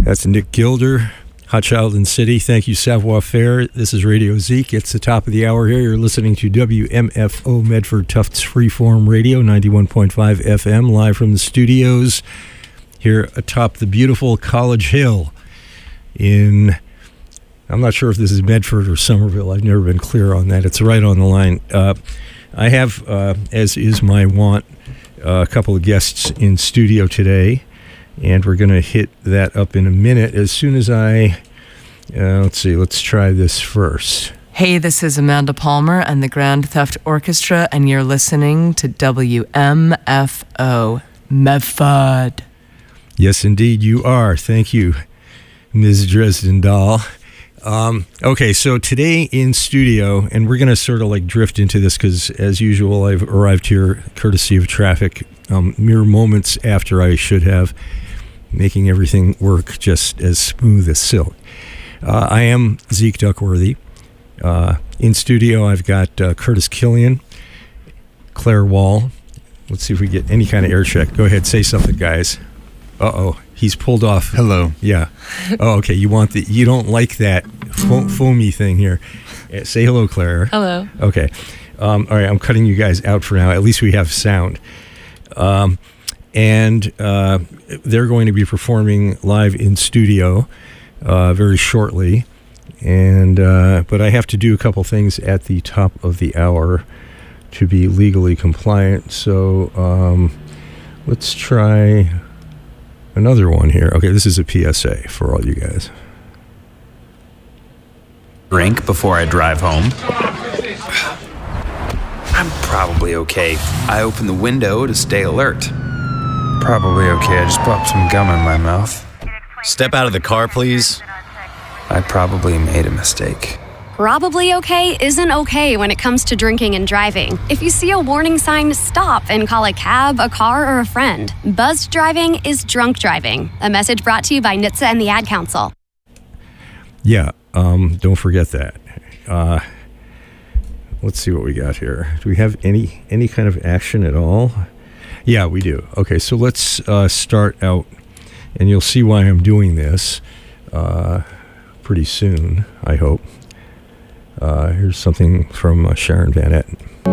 That's Nick Gilder, Hot Child in City. Thank you, Savoir Faire. This is Radio Zeke. It's the top of the hour here. You're listening to WMFO Medford Tufts Freeform Radio, 91.5 FM, live from the studios here atop the beautiful College Hill in, I'm not sure if this is Medford or Somerville. I've never been clear on that. It's right on the line. I have, as is my wont, a couple of guests in studio today, and we're going to hit that up in a minute as soon as let's try this first. Hey, this is Amanda Palmer and the Grand Theft Orchestra, and you're listening to WMFO Medford. Yes, indeed, you are. Thank you, Ms. Dresden Dahl. Okay, so today in studio, and we're going to sort of like drift into this because, as usual, I've arrived here courtesy of traffic mere moments after I should have, making everything work just as smooth as silk. I am Zeke Duckworthy. In studio, I've got Curtis Killian, Claire Wall. Let's see if we get any kind of air check. Go ahead, say something, guys. Uh-oh, he's pulled off. Hello. Yeah. Oh, okay, you don't like that foamy thing here. Say hello, Claire. Hello. Okay. All right, I'm cutting you guys out for now. At least we have sound. And they're going to be performing live in studio very shortly. And but I have to do a couple things at the top of the hour to be legally compliant. So let's try another one here. Okay, this is a PSA for all you guys. Drink before I drive home. I'm probably okay. I open the window to stay alert. Probably okay. I just popped some gum in my mouth. Step out of the car, please. I probably made a mistake. Probably okay isn't okay when it comes to drinking and driving. If you see a warning sign, stop and call a cab, a car, or a friend. Buzzed driving is drunk driving. A message brought to you by NHTSA and the Ad Council. Yeah, don't forget that. Let's see what we got here. Do we have any kind of action at all? Yeah, we do. Okay, so let's start out, and you'll see why I'm doing this pretty soon, I hope. Here's something from Sharon Van Etten.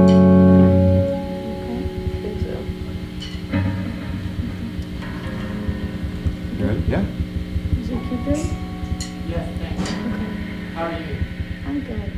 Good? Yeah. Is your kid good? Yes, thanks. Okay. How are you? I'm good.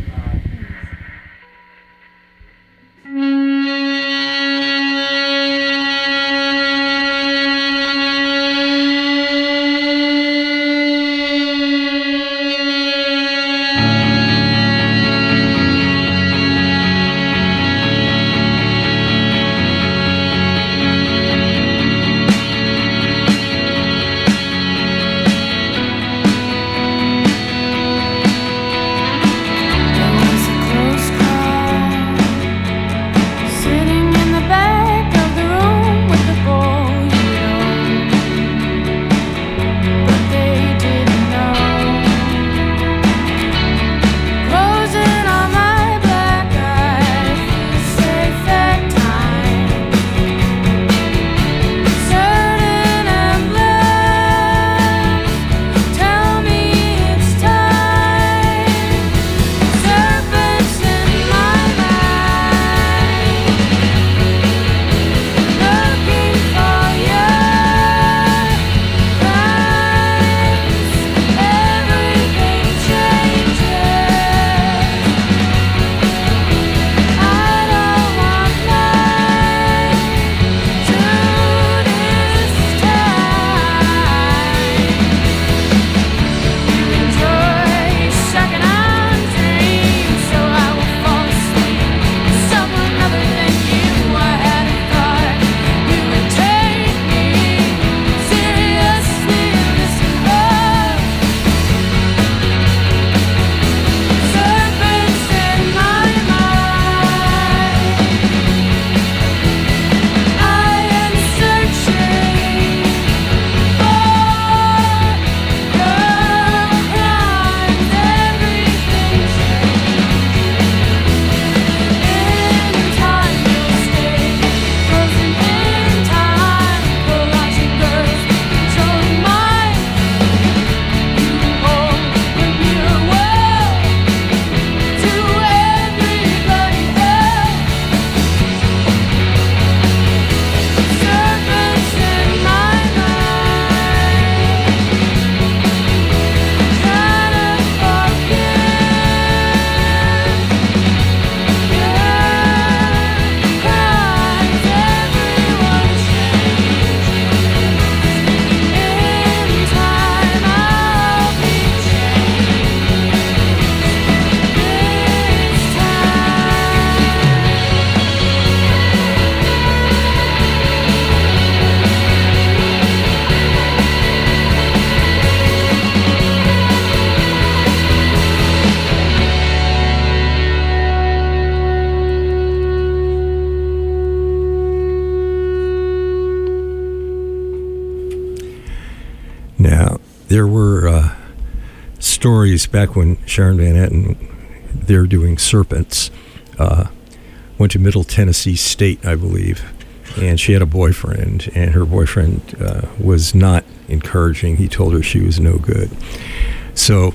there were stories back when Sharon Van Etten, they're doing Serpents, went to Middle Tennessee State, I believe, and she had a boyfriend, and her boyfriend was not encouraging. He told her she was no good. So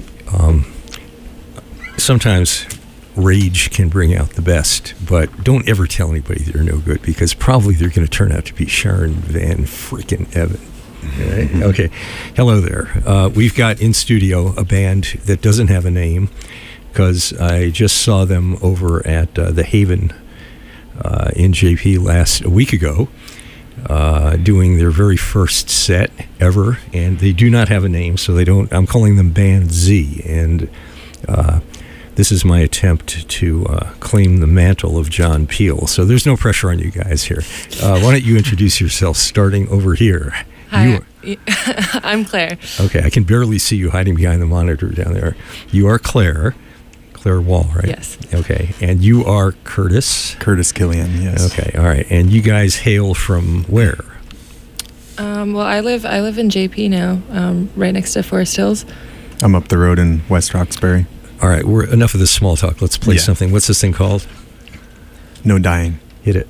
sometimes rage can bring out the best, but don't ever tell anybody they're no good, because probably they're going to turn out to be Sharon Van freaking Etten. Right? Okay. Hello there. We've got in studio a band that doesn't have a name, because I just saw them over at the Haven in JP a week ago, doing their very first set ever, and they do not have a name, so I'm calling them Band Z, and this is my attempt to claim the mantle of John Peel. So there's no pressure on you guys here. Why don't you introduce yourself, starting over here? Hi, I'm Claire. Okay, I can barely see you hiding behind the monitor down there. You are Claire Wall, right? Yes. Okay, and you are Curtis? Curtis Killian, yes. Okay, all right. And you guys hail from where? Well, I live in JP now, right next to Forest Hills. I'm up the road in West Roxbury. All right, enough of this small talk. Let's play something. What's this thing called? No Dying. Hit it.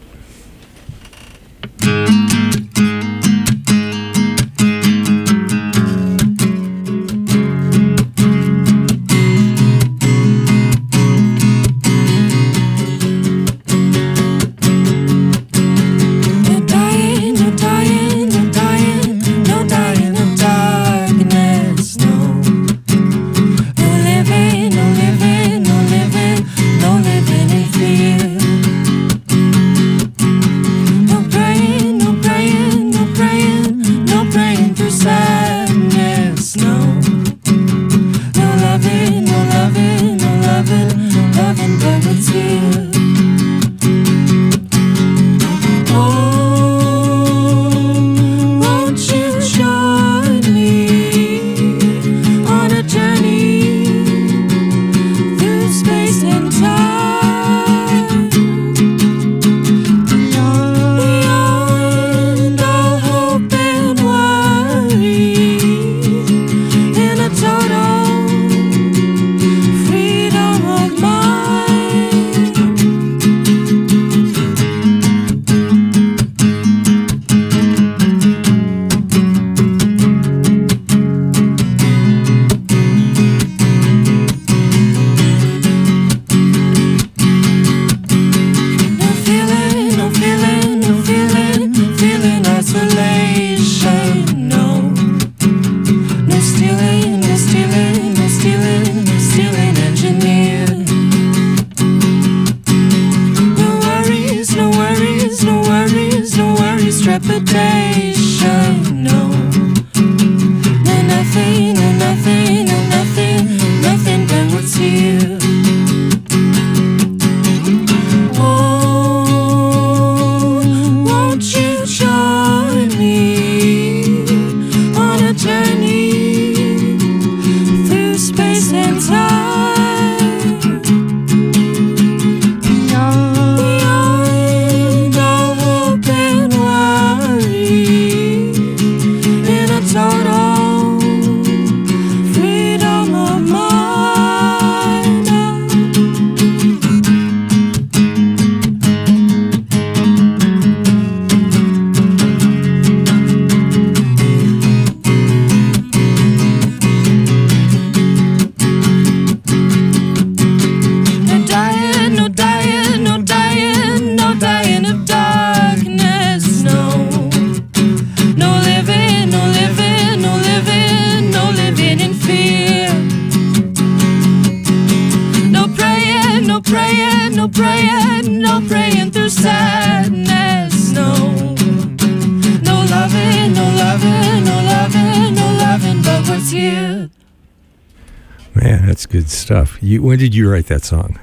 Man, that's good stuff. When did you write that song?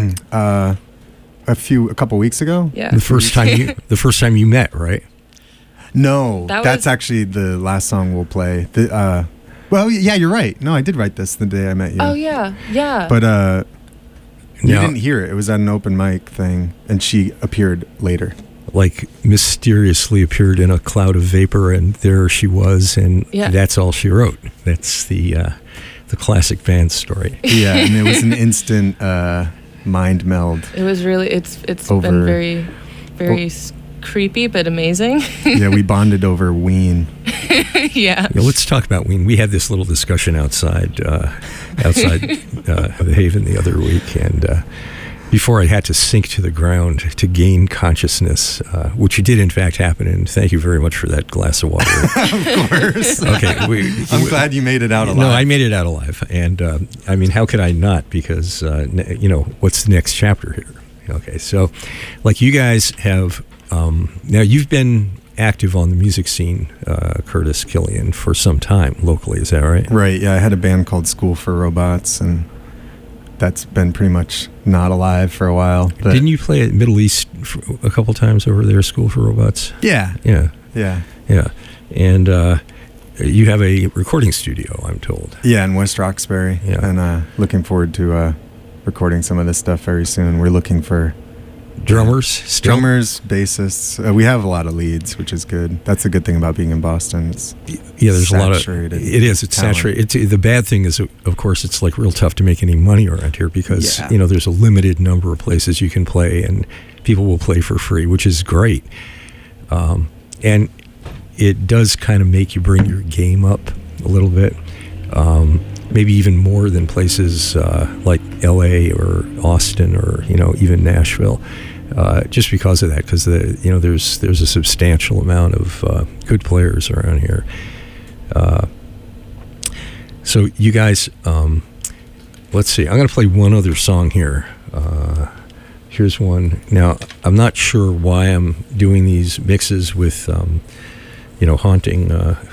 A couple weeks ago. Yeah. The first time you met, right? No, that's actually the last song we'll play. Well, yeah, you're right. No, I did write this the day I met you. Oh yeah, yeah. But you didn't hear it. It was at an open mic thing, and she appeared later. like mysteriously appeared in a cloud of vapor, and there she was, and that's all she wrote. That's the classic band story. Yeah, and it was an instant mind meld. It was really, it's been very, very creepy, but amazing. Yeah, we bonded over Ween. Yeah. Let's talk about Ween. We had this little discussion outside the Haven the other week, and before I had to sink to the ground to gain consciousness, which did in fact happen, and thank you very much for that glass of water. Of course. Okay. I'm glad you made it out alive. No, I made it out alive. And I mean, how could I not? Because, what's the next chapter here? Okay, so like you guys have, now you've been active on the music scene, Curtis Killian, for some time locally, is that right? Right, yeah. I had a band called School for Robots, and that's been pretty much not alive for a while. But didn't you play at Middle East a couple times over there, School for Robots? Yeah. And you have a recording studio, I'm told. Yeah, in West Roxbury. Yeah. And still looking to recording some of this stuff very soon. We're looking for drummers, drummers, bassists. We have a lot of leads, which is good. That's the good thing about being in Boston. It's there's saturated. A lot of it is. It's talent. saturated. The bad thing is, of course, it's like real tough to make any money around here because there's a limited number of places you can play, and people will play for free, which is great. And it does kind of make you bring your game up a little bit. Maybe even more than places like L.A. or Austin or even Nashville, just because of that. Because there's a substantial amount of good players around here. So you guys, let's see. I'm going to play one other song here. Here's one. Now I'm not sure why I'm doing these mixes with haunting.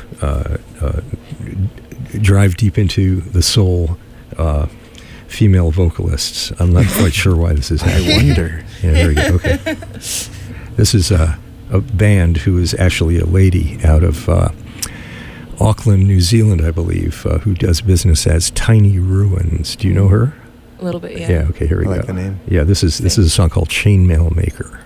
Drive deep into the soul female vocalists. I'm not quite sure why this is happening. I wonder. Yeah, there we go. Okay. This is a band who is actually a lady out of Auckland, New Zealand, I believe, who does business as Tiny Ruins. Do you know her? A little bit, yeah. Yeah, okay, here we go. I like the name. Yeah, this is a song called Chainmail Maker.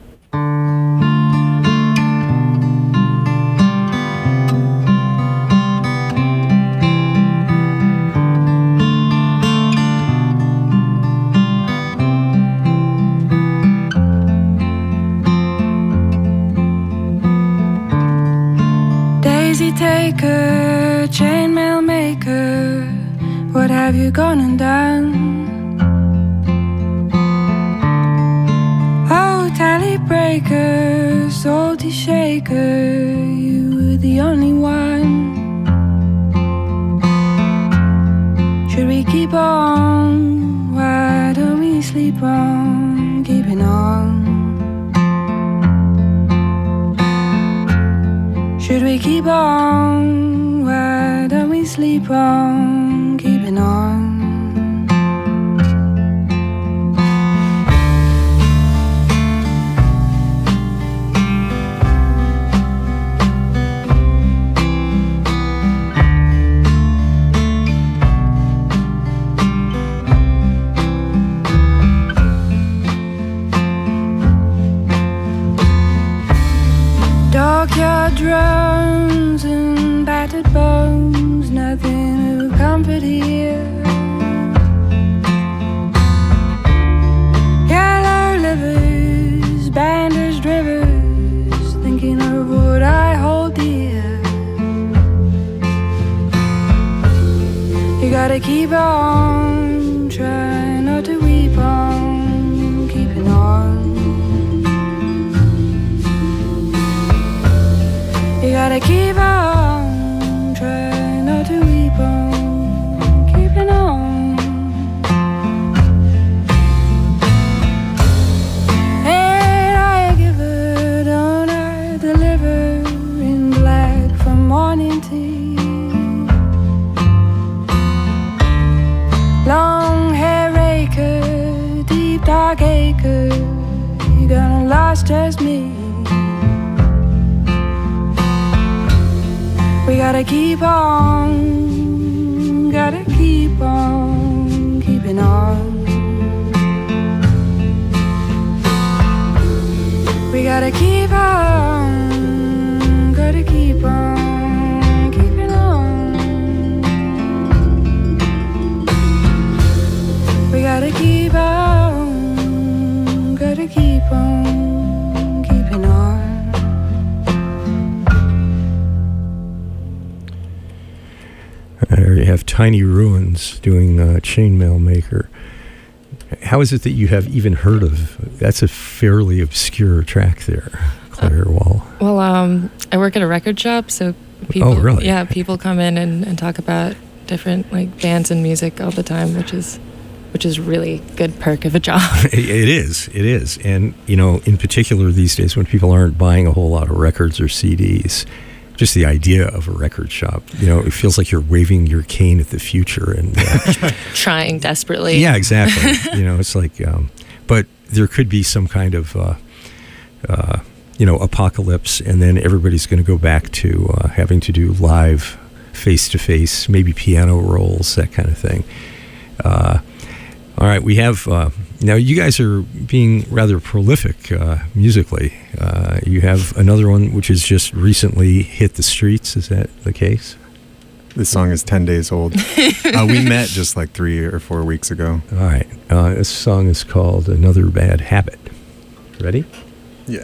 Taker, chainmail maker, what have you gone and done? Oh, tally breaker, salty shaker, you were the only one. Should we keep on? Why don't we sleep on? Keeping on. Should we keep on? Why don't we sleep on? Keeping on. Dockyard drums and battered bones, nothing to comfort here. Yellow livers, bandaged rivers, thinking of what I hold dear. You gotta keep on, try not to weep on, keeping on. You gotta keep on, try not to weep on, keeping on. And I give it, don't I deliver in black from morning tea. Long hair raker, deep dark acre, you gonna last just me. We gotta keep on, keeping on. We gotta keep on, gotta keep on, keeping on. We gotta keep on, gotta keep on, keeping on. There you have Tiny Ruins doing Chainmail Maker. How is it that you have even heard of? That's a fairly obscure track there, Claire Wall. Well, I work at a record shop, so people, really? Yeah, people come in and talk about different like bands and music all the time, which is really good perk of a job. It is. And, you know, in particular these days when people aren't buying a whole lot of records or CDs, just the idea of a record shop, you know, it feels like you're waving your cane at the future and trying desperately. Yeah, exactly. You know, it's like, but there could be some kind of, you know, apocalypse, and then everybody's going to go back to having to do live, face-to-face, maybe piano rolls, that kind of thing. All right, we have, now you guys are being rather prolific musically. You have another one which has just recently hit the streets. Is that the case? This song is 10 days old. We met just like 3 or 4 weeks ago. All right. This song is called Another Bad Habit. Ready? Yeah.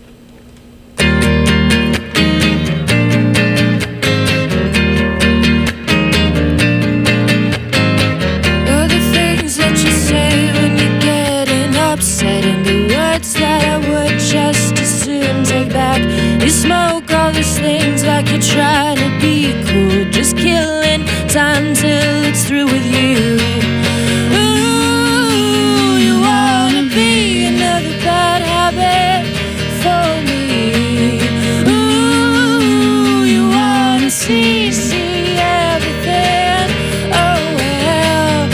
You smoke all these things like you're trying to be cool, just killing time till it's through with you. Ooh, you wanna be another bad habit for me. Ooh, you wanna see everything. Oh well.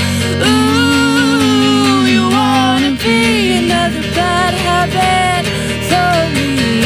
Ooh, you wanna be another bad habit for me.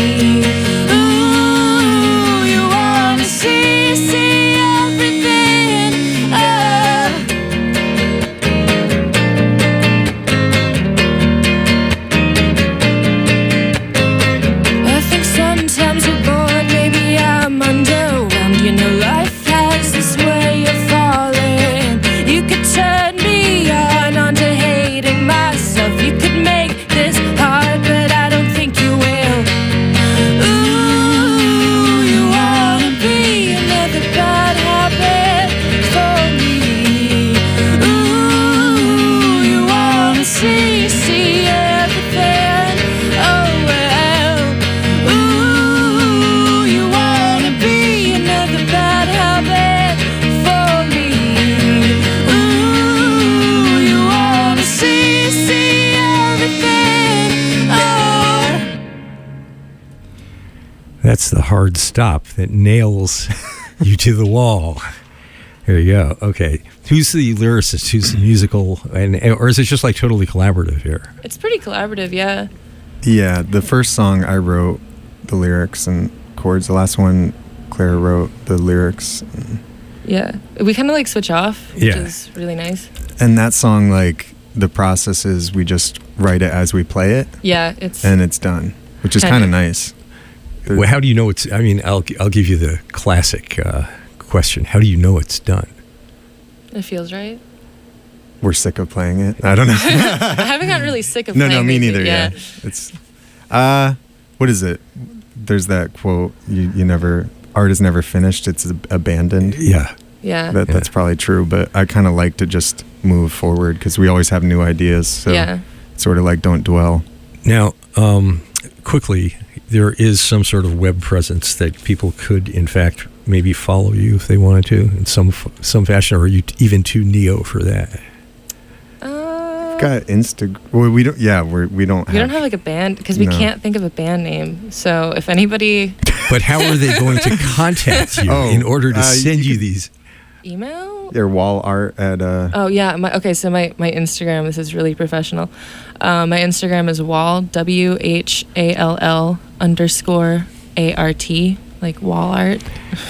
That's the hard stop that nails you to the wall. There you go. Okay. Who's the lyricist? Who's the musical? Or is it just like totally collaborative here? It's pretty collaborative, yeah. Yeah, the first song I wrote the lyrics and chords. The last one, Claire wrote the lyrics. Yeah. We kind of like switch off, which is really nice. And that song, like, the process is we just write it as we play it. Yeah, and it's done, which is kind of nice. Well, how do you know it's? I mean, I'll give you the classic question. How do you know it's done? It feels right. We're sick of playing it. I don't know. I haven't gotten really sick of playing it. No, me neither. Yeah. It's what is it? There's that quote. You never. Art is never finished. It's abandoned. Yeah. Yeah. That's probably true. But I kind of like to just move forward because we always have new ideas. So sort of like don't dwell. Now, quickly. There is some sort of web presence that people could, in fact, maybe follow you if they wanted to in some fashion, or are you even too neo for that? We've got Instagram. Well, we don't. Yeah, we don't. We don't have like a band because we can't think of a band name. So if anybody. But how are they going to contact you in order to send you these? Email? Your wall art at Oh yeah, so my Instagram, this is really professional. My Instagram is wall WHALL_ART, like wall art.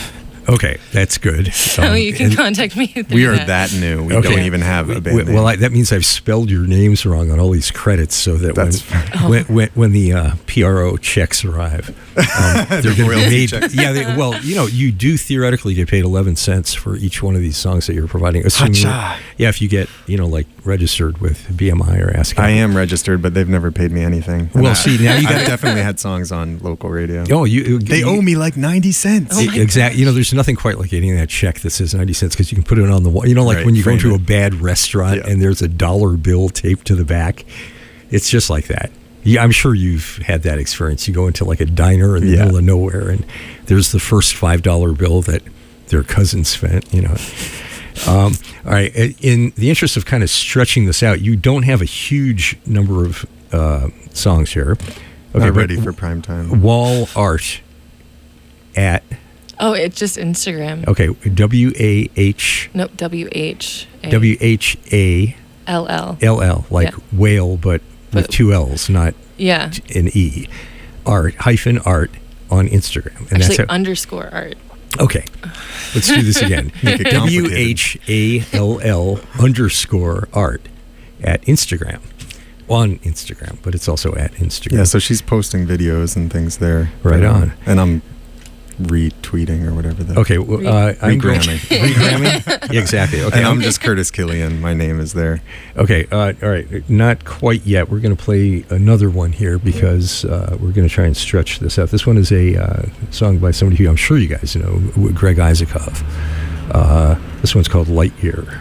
Okay, that's good. So you can contact me through We are that new. We don't even have a band name. Well, that means I've spelled your names wrong on all these credits, so that when the PRO checks arrive, they're going to be made. Yeah, well, you do theoretically get paid 11 cents for each one of these songs that you're providing. Assuming, if you get like registered with BMI or ASCAP. I am registered, but they've never paid me anything. Well, see, now you I've definitely had songs on local radio. Oh, they owe me like 90 cents. Exactly. There's nothing quite like getting that check that says 90 cents because you can put it on the wall. Like when you go into a bad restaurant and there's a dollar bill taped to the back. It's just like that. Yeah, I'm sure you've had that experience. You go into like a diner in the middle of nowhere and there's the first $5 bill that their cousin spent, All right. In the interest of kind of stretching this out, you don't have a huge number of songs here. Okay, not ready for prime time. Wall art at... Oh, it's just Instagram. Okay, W-A-H... Nope, W-H-A... W-H-A... L-L. L-L, like whale, but with two L's, not an E. Art on Instagram. And actually, that's underscore art. Okay, let's do this again. W-H-A-L-L underscore art at Instagram. On Instagram, but it's also at Instagram. Yeah, so she's posting videos and things there. Right on. And I'm retweeting or whatever that. Okay, well, I'm regramming. Regramming? Yeah, exactly. Okay, and I'm just Curtis Killian. My name is there. Okay, all right. Not quite yet. We're going to play another one here because we're going to try and stretch this out. This one is a song by somebody who I'm sure you guys know, Greg Isaacoff. This one's called Light Year.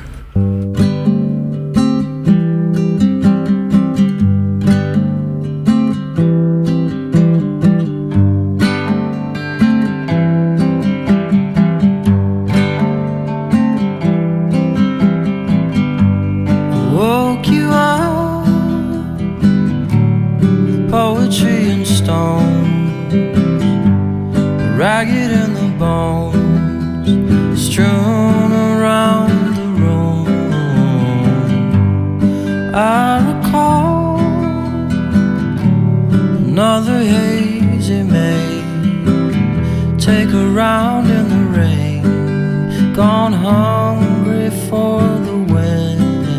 Poetry and stone, ragged in the bones, strewn around the room. I recall another hazy May, take a round in the rain, gone hungry for the wind.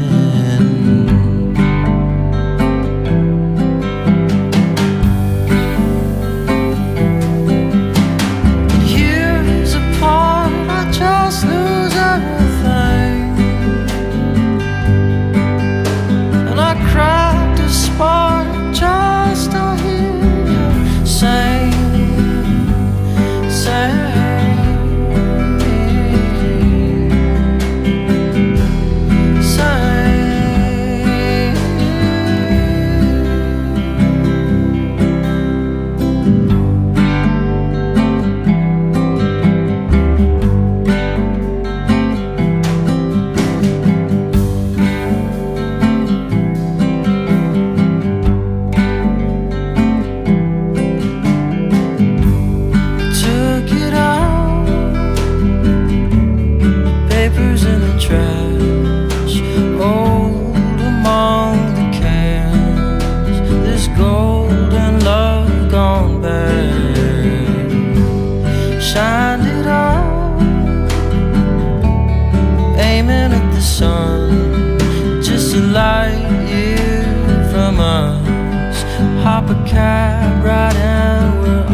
Hop a cab right and we're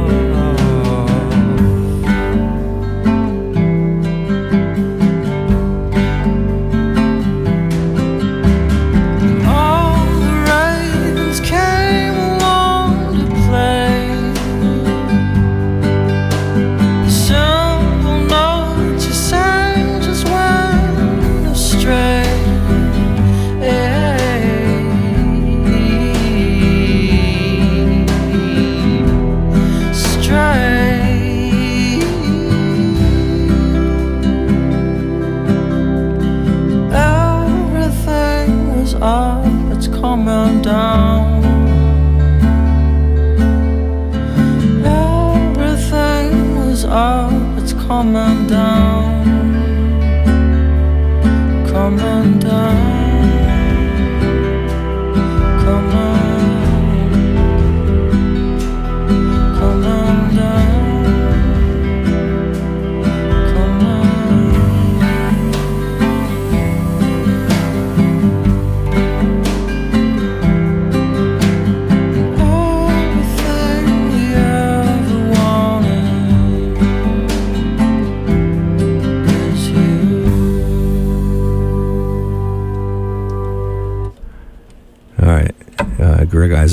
all the ravens came along to play the simple note you sang just went astray. It's coming down. Everything was up, it's coming down. Coming down. Coming down.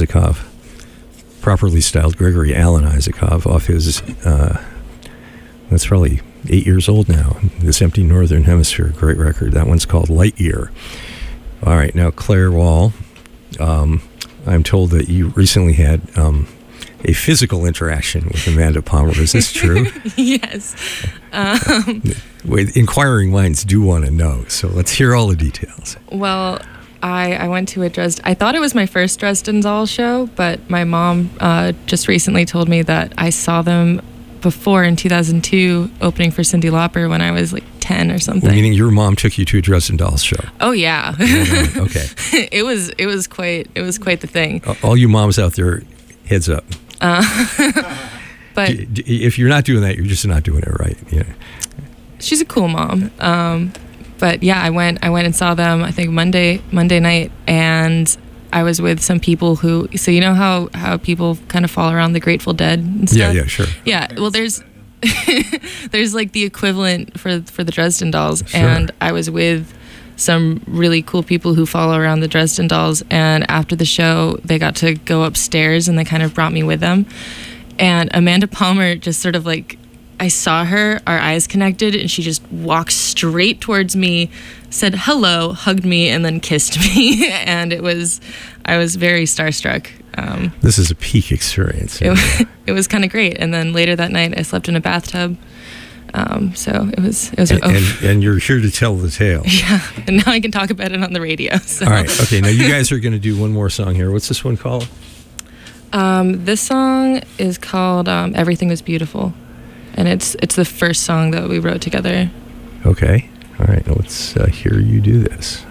Isakov, properly styled Gregory Alan Isakov, off his, that's probably 8 years old now, This Empty Northern Hemisphere, great record. That one's called Light Year. All right, now Claire Wall, I'm told that you recently had a physical interaction with Amanda Palmer. Is this true? Yes. Inquiring minds do want to know, so let's hear all the details. Well, I went to a Dresden. I thought it was my first Dresden Dolls show, but my mom just recently told me that I saw them before in 2002, opening for Cyndi Lauper when I was like 10 or something. Well, meaning your mom took you to a Dresden Dolls show. Oh yeah. Okay. It was quite the thing. All you moms out there, heads up. But if you're not doing that, you're just not doing it right. Yeah. She's a cool mom. But yeah, I went and saw them, I think Monday night, and I was with some people who, so you know how people kind of fall around the Grateful Dead and stuff? Yeah, sure. Yeah, well there's there's like the equivalent for the Dresden Dolls, Sure. and I was with some really cool people who follow around the Dresden Dolls, and after the show they got to go upstairs and they kind of brought me with them, and Amanda Palmer just sort of like, I saw her, our eyes connected, and she just walked straight towards me, said hello, hugged me, and then kissed me. And I was very starstruck. This is a peak experience. It was kind of great. And then later that night, I slept in a bathtub. So it was. And you're here to tell the tale. Yeah, and now I can talk about it on the radio. So. All right. Okay. Now you guys are going to do one more song here. What's this one called? This song is called "Everything Was Beautiful." And it's the first song that we wrote together. Okay. All right. Let's hear you do this.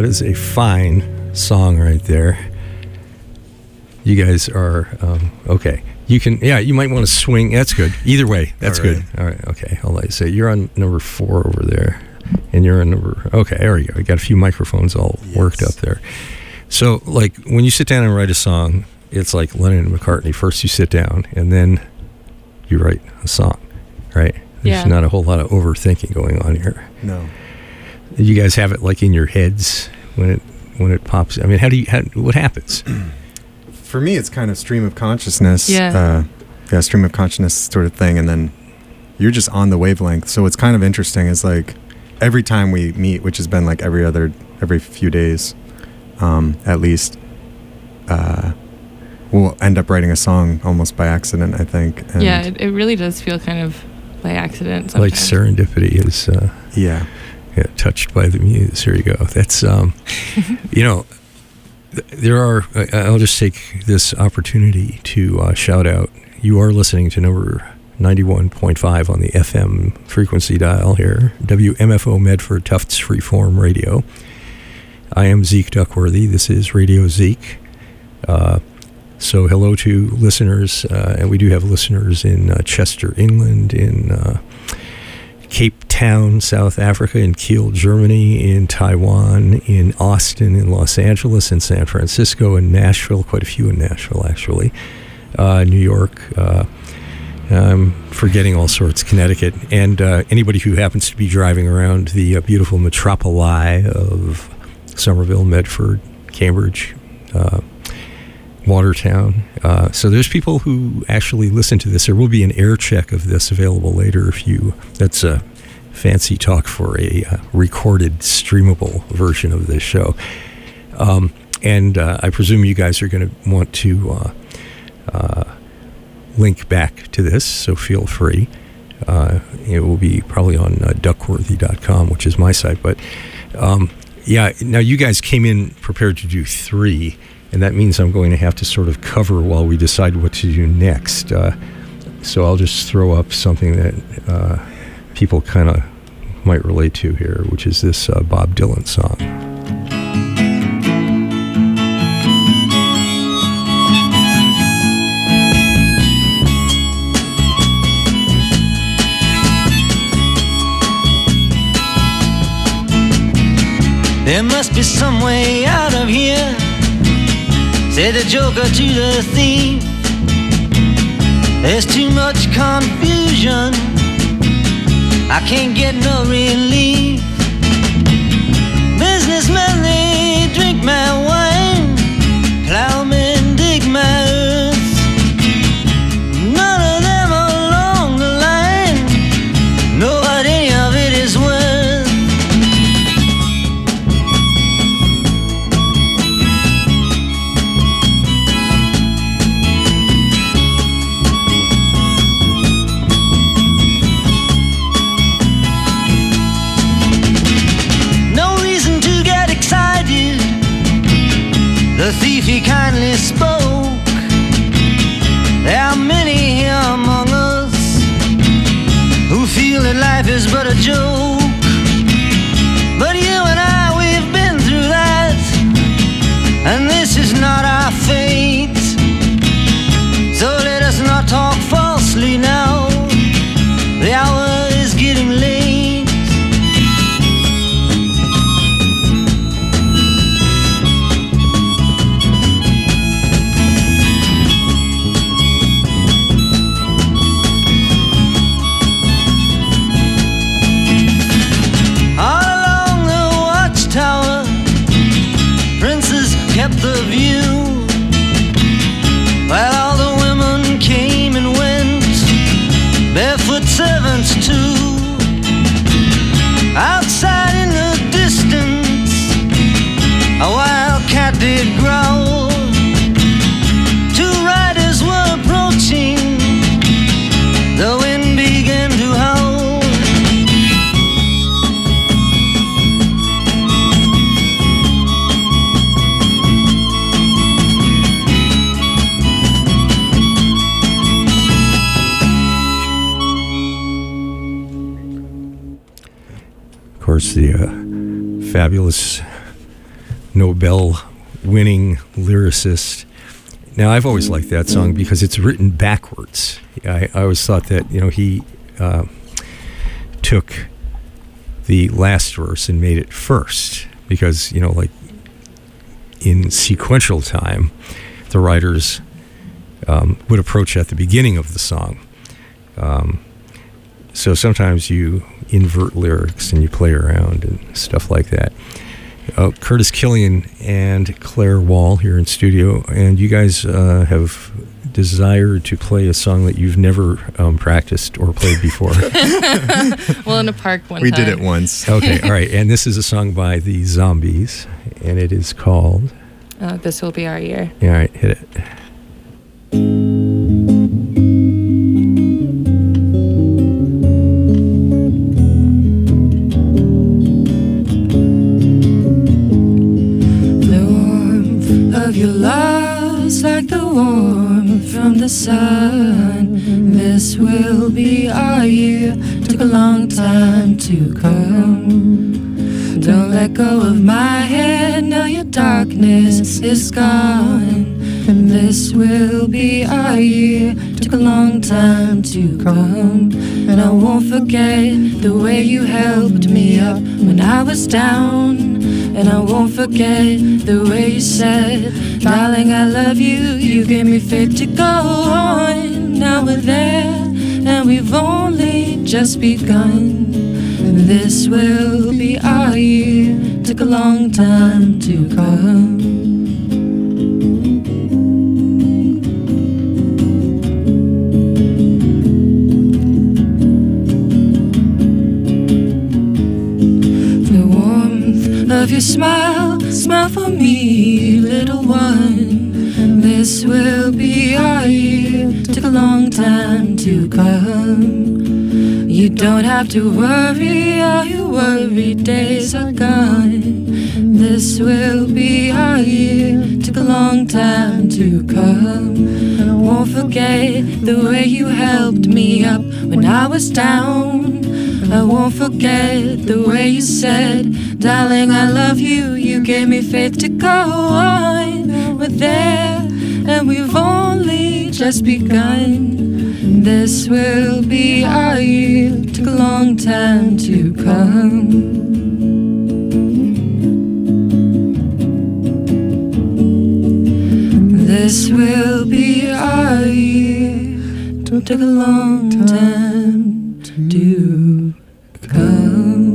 is a fine song right there. You guys are okay. You can, you might want to swing. That's good. Either way, that's good. All right, okay. Hold on. So you're on number 4 over there, and you're on number. Okay, there we go. You got a few microphones all worked up there. So, like, when you sit down and write a song, it's like Lennon and McCartney. First, you sit down, and then you write a song, right? There's not a whole lot of overthinking going on here. No. You guys have it like in your heads when it pops. I mean, what happens? For me, it's kind of stream of consciousness. Stream of consciousness sort of thing, and then you're just on the wavelength. So what's kind of interesting is like every time we meet, which has been like every few days, at least, we'll end up writing a song almost by accident, I think. And it really does feel kind of by accident sometimes. Like serendipity is touched by the muse. Here you go. That's there are, I'll just take this opportunity to shout out, you are listening to number 91.5 on the FM frequency dial here, WMFO Medford Tufts Freeform Radio. I am Zeke Duckworthy. This is Radio Zeke. So hello to listeners, and we do have listeners in Chester, England, in Cape Town, South Africa, in Kiel, Germany, in Taiwan, in Austin, in Los Angeles, in San Francisco, in Nashville, quite a few in Nashville, actually, New York, I'm forgetting all sorts, Connecticut, and anybody who happens to be driving around the beautiful metropoli of Somerville, Medford, Cambridge, Watertown. So there's people who actually listen to this. There will be an air check of this available later that's a fancy talk for a recorded, streamable version of this show. And I presume you guys are going to want to link back to this, so feel free. It will be probably on duckworthy.com, which is my site. But now you guys came in prepared to do 3. And that means I'm going to have to sort of cover while we decide what to do next. So I'll just throw up something that people kind of might relate to here, which is this Bob Dylan song. There must be some way out of here, said the joker to the thief. There's too much confusion, I can't get no relief. Businessmen, they drink my wine, plowmen dig my earth. None of them along the line know what any of it is worth. The thief, he kindly spoke. There are many here among us who feel that life is but a joke. But you and I, we've been through that, and this is not our fate. So let us not talk falsely now, the hour is getting late. Kept the view while all the women came and went, barefoot servants too. Outside in the distance, a wild cat did growl. 2 riders were approaching, the wind began to howl. Of course, the fabulous Nobel-winning lyricist. Now, I've always liked that song because it's written backwards. I always thought that, he took the last verse and made it first because, like in sequential time, the writers would approach at the beginning of the song. So sometimes you invert lyrics and you play around and stuff like that. Curtis Killian and Claire Wall here in studio, and you guys have desired to play a song that you've never practiced or played before. Well, in a park one time. We did it once. Okay, all right. And this is a song by the Zombies, and it is called... This Will Be Our Year. Yeah, all right, hit it. Your love's like the warmth from the sun. This will be our year. Took a long time to come. Don't let go of my head. Now your darkness is gone. And this will be our year. Took a long time to come. And I won't forget the way you helped me up when I was down. And I won't forget the way you said, darling, I love you. You gave me faith to go on. Now we're there, and we've only just begun. This will be our year. Took a long time to come. Of your smile, smile for me, little one. This will be our year. Took a long time to come. You don't have to worry, all your worried days are gone. This will be our year. Took a long time to come. And I won't forget the way you helped me up when I was down. I won't forget the way you said, darling, I love you. You gave me faith to go on. We're there, and we've only just begun. This will be our year. Took a long time to come. This will be our year. Took a long time to come.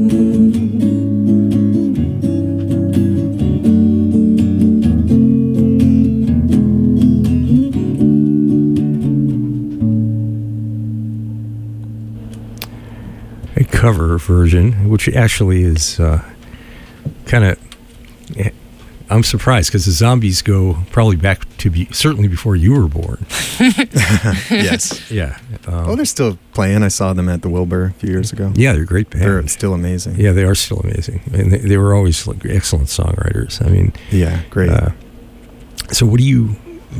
A cover version, which actually is kind of... I'm surprised because the Zombies go probably back to certainly before you were born. Yes. Yeah. They're still playing. I saw them at the Wilbur a few years ago. Yeah, they're a great band. They're still amazing. Yeah, they are still amazing. And they were always like excellent songwriters. I mean... Yeah, great. So what do you...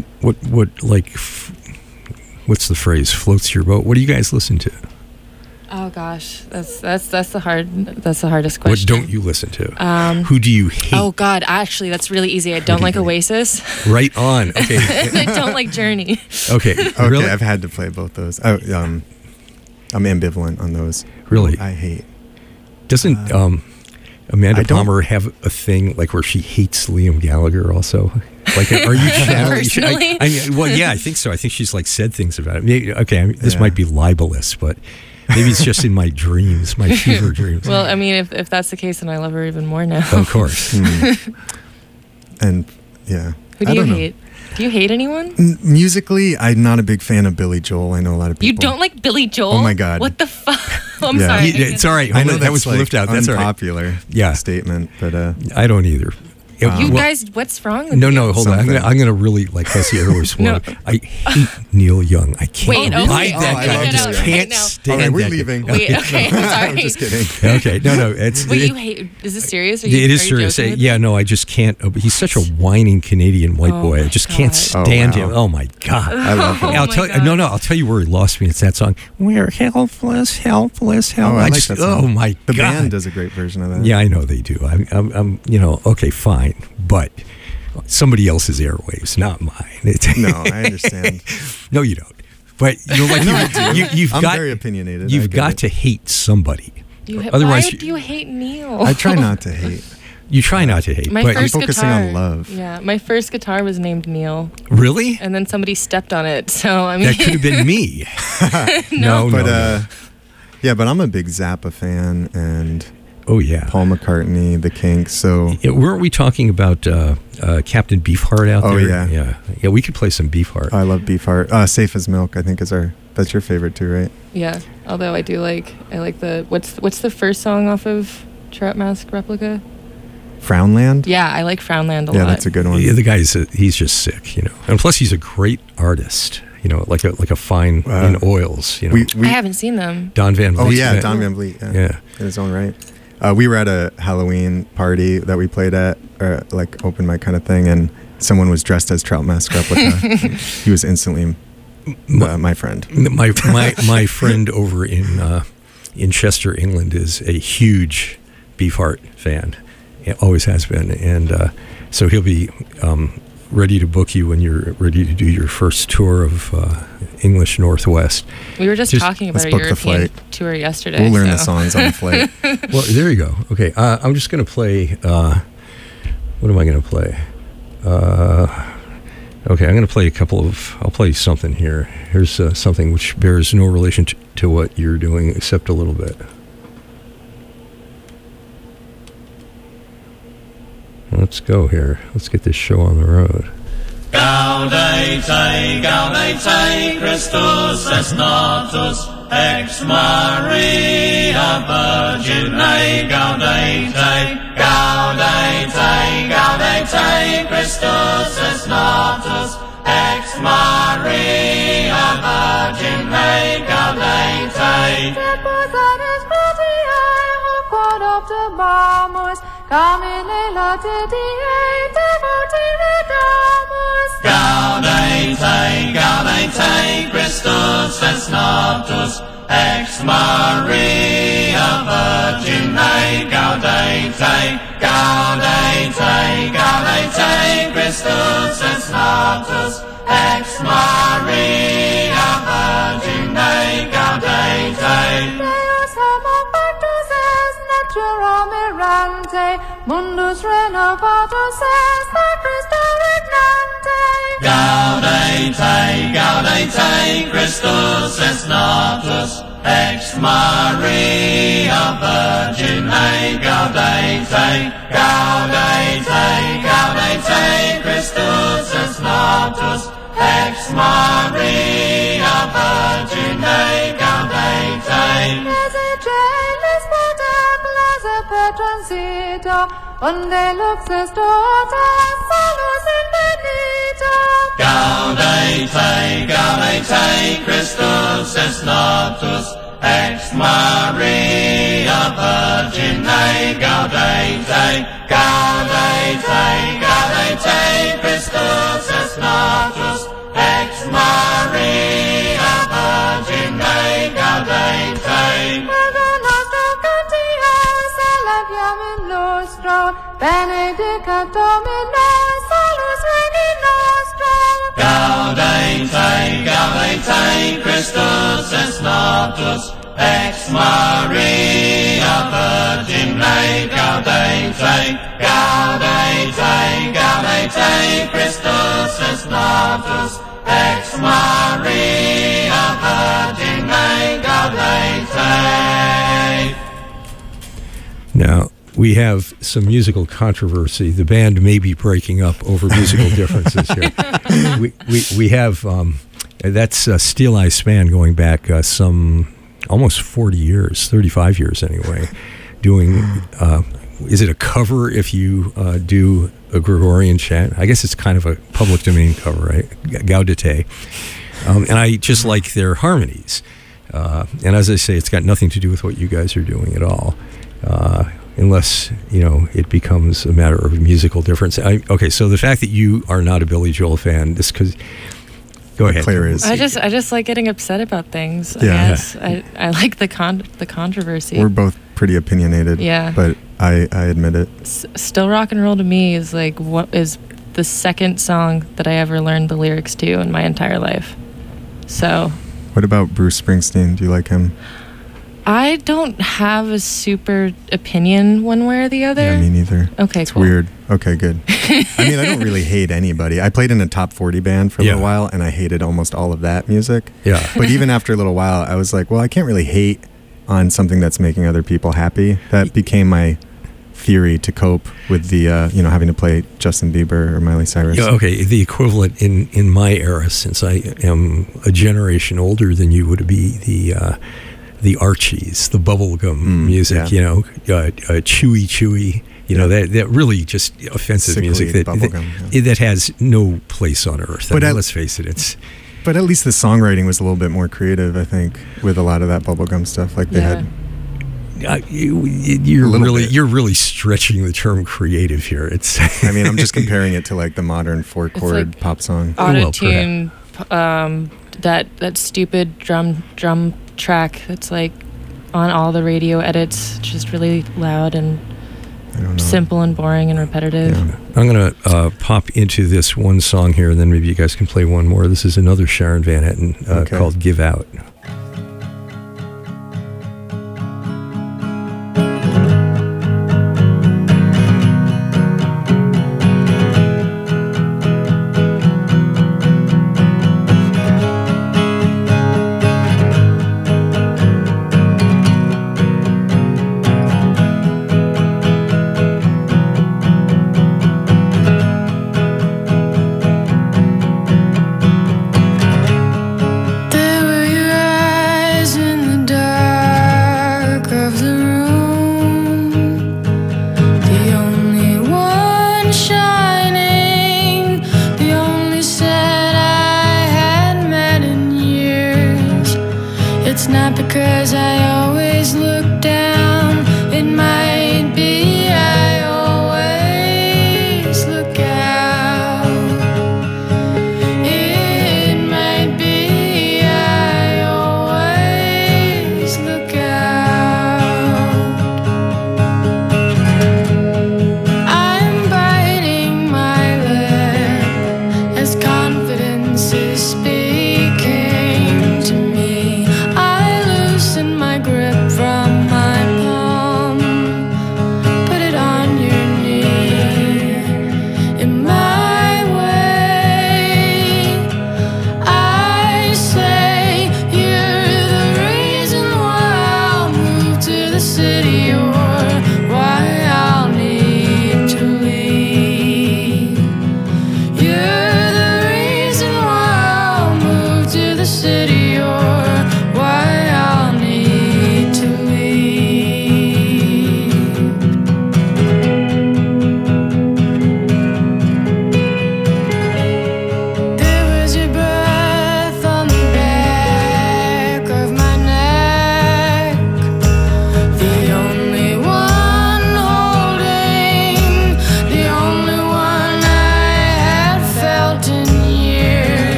what's the phrase? Floats your boat? What do you guys listen to? Oh gosh, that's the hardest question. What don't you listen to? Who do you hate? Oh God, actually, that's really easy. I don't like Oasis. Right on. Okay. I don't like Journey. Okay. Really? I've had to play both those. I'm ambivalent on those. Really? I hate. Doesn't Amanda Palmer have a thing like where she hates Liam Gallagher also? Like, are you channeling? Personally? I think so. I think she's like said things about it. Maybe, this might be libelous, but. Maybe it's just in my dreams, my fever dreams. Well, I mean, if that's the case, then I love her even more now. Of course. And, yeah. Who do you hate? Do you hate anyone? Musically, I'm not a big fan of Billy Joel. I know a lot of people. You don't like Billy Joel? Oh, my God. What the fuck? I'm sorry. It's all right. I know that was flipped out. That's unpopular statement, but... I don't either. You guys, what's wrong with you? No, hold on. I'm gonna really like Hussy Airways. No. I hate Neil Young. I can't ride that guy. I just can't stand that. We're leaving. Wait, okay, I'm sorry. I'm just kidding. Okay, no. It's. Wait, you hate? Is this serious? It is serious. Yeah, no, I just can't. He's such a whining Canadian white boy. I just can't stand him. Oh my God, I love him. I'll tell you. No, I'll tell you where he lost me. It's that song. We're helpless. Oh, I like that song. Oh my God, the band does a great version of that. Yeah, I know they do. I'm okay, fine, but somebody else's airwaves, not mine. No, I understand. No, you don't. But you've I'm got very opinionated. You've got to hate somebody. Why do you hate Neil? I try not to hate. You try not to hate. My but first I'm focusing guitar, on love. Yeah, my first guitar was named Neil. Really? And then somebody stepped on it. So I mean, that could have been me. No. But I'm a big Zappa fan, and oh yeah, Paul McCartney, The Kinks. So weren't we talking about Captain Beefheart out there? Oh yeah. We could play some Beefheart. I love Beefheart. Safe as Milk, I think that's your favorite too, right? Yeah. Although I like the what's the first song off of Trout Mask Replica? Frownland? Yeah, I like Frownland a lot. Yeah, that's a good one. Yeah, the guy he's just sick, and plus he's a great artist, like a fine in oils, I haven't seen them. Don Van Vliet. Oh yeah, Don Van Vliet. Yeah, in his own right. We were at a Halloween party that we played at, or like open mic kind of thing, and someone was dressed as Trout Mask Replica. He was instantly my friend. My friend over in Chester, England, is a huge Beefheart fan. It always has been, and so he'll be ready to book you when you're ready to do your first tour of English Northwest. We were just talking about a European tour yesterday. We'll learn the songs on the flight. Well, there you go. Okay, I'm just going to play. What am I going to play? Okay, I'm going to play I'll play something here. Here's something which bears no relation to what you're doing, except a little bit. Let's go here. Let's get this show on the road. Gaudete, Christus es natus, ex Maria Virgine, gaudete, Christus es natus, ex Maria Virgine, gaudete. Deposatis gratiae, quod optimamus, Camine late die, devoti redamus. Gaudete, Christus es natus, ex Maria Virgine, gaudete, Christus es natus, ex Maria Virgine, gaudete. Deus homopatus est natura mirante, mundus renovatus est a Christo regnante. Gaudete, Christus es natus, ex Maria Virgine, gaudete, Christus es natus, ex Maria Virgine, gaudete. Exigelis potaclas e petransito, onde luxus totas salus infinito. Gaudete, Christus es natus, ex Maria Virgine, gaudete, Christus es natus, ex Maria Virgine, gaudete. Virgo nostro cantias, alabiam in lustro, benedicat Domino, salus Regni nostro. Gaudete, Christus es natus, ex Maria Virgine, gaudete, Christus es natus, ex Maria Virgine, gaudete. Now, we have some musical controversy. The band may be breaking up over musical differences here. We have, that's Steel Eye Span going back some almost 40 years, 35 years anyway, doing, is it a cover if you do a Gregorian chant? I guess it's kind of a public domain cover, right? Gaudete. And I just like their harmonies. And as I say, it's got nothing to do with what you guys are doing at all. Unless, it becomes a matter of musical difference. Okay, so the fact that you are not a Billy Joel fan, this because... Go ahead. Claire is. I just like getting upset about things. Yeah. I like the controversy. We're both pretty opinionated. Yeah. But I admit it. Still Rock and Roll to me is like what is the second song that I ever learned the lyrics to in my entire life. So. What about Bruce Springsteen? Do you like him? I don't have a super opinion one way or the other. Yeah, me neither. Okay, it's cool. Weird. Okay, good. I mean, I don't really hate anybody. I played in a top 40 band for a little while, and I hated almost all of that music. Yeah. But even after a little while, I was like, well, I can't really hate on something that's making other people happy. That became my theory to cope with the, having to play Justin Bieber or Miley Cyrus. Yeah, okay, the equivalent in my era, since I am a generation older than you, would be the Archies, the bubblegum music, chewy, that really just offensive Sickly music that has no place on earth. But let's face it, But at least the songwriting was a little bit more creative, I think, with a lot of that bubblegum stuff. Like they had. You're really stretching the term creative here. It's. I mean, I'm just comparing it to like the modern 4-chord like pop song. Auto-tune, that stupid drum track that's like on all the radio edits, just really loud and simple and boring and repetitive. Yeah. I'm going to pop into this one song here, and then maybe you guys can play one more. This is another Sharon Van Etten called Give Out. There were your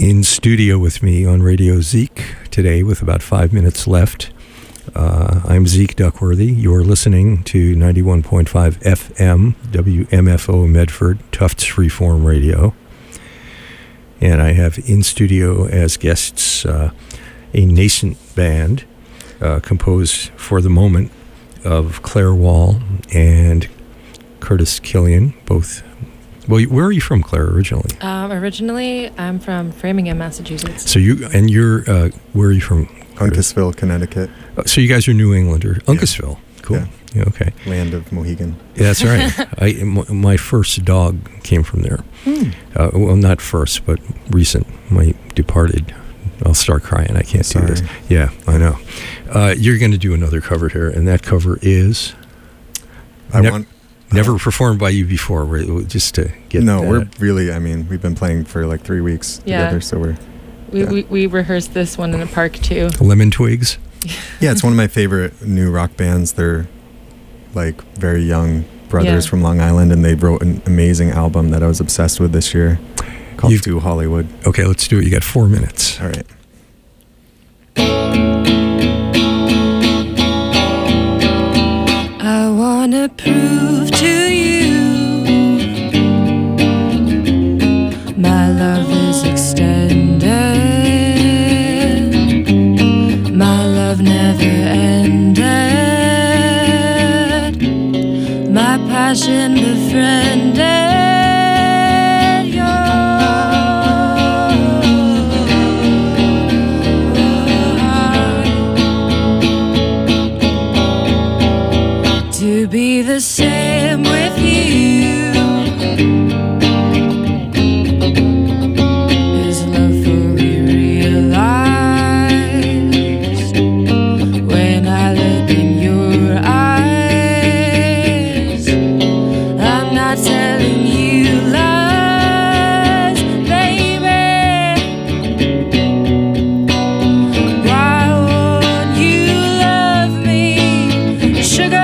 In studio with me on Radio Zeke today with about 5 minutes left. I'm Zeke Duckworthy. You're listening to 91.5 FM, WMFO Medford, Tufts Freeform Radio. And I have in studio as guests a nascent band composed for the moment of Claire Wall and Curtis Killian, both. Well, where are you from, Claire, originally? Originally, I'm from Framingham, Massachusetts. So where are you from? Uncasville, Connecticut. So you guys are New Englander. Uncasville. Cool. Yeah, okay. Land of Mohegan. Yeah, that's right. My first dog came from there. Well, not first, but recent. My departed. I'll start crying. I can't do this. Yeah, I know. You're going to do another cover here, and that cover is... Never performed by you before, just to get... No, we're really, we've been playing for like 3 weeks together, so we're... We rehearsed this one in a park too. Lemon Twigs? Yeah, it's one of my favorite new rock bands. They're like very young brothers from Long Island, and they wrote an amazing album that I was obsessed with this year called To Hollywood. Okay, let's do it. You got 4 minutes. All right. I wanna prove to you my love is extended. My love never ended. My passion befriended yours. To be the same with you is love fully realized. When I look in your eyes, I'm not telling you lies, baby. Why won't you love me, sugar?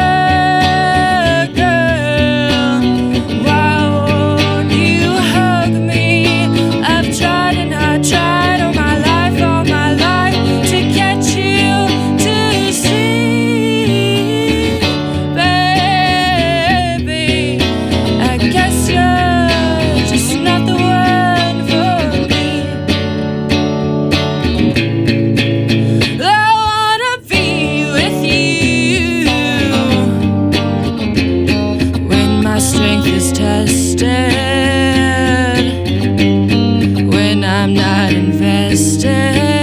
When I'm not invested.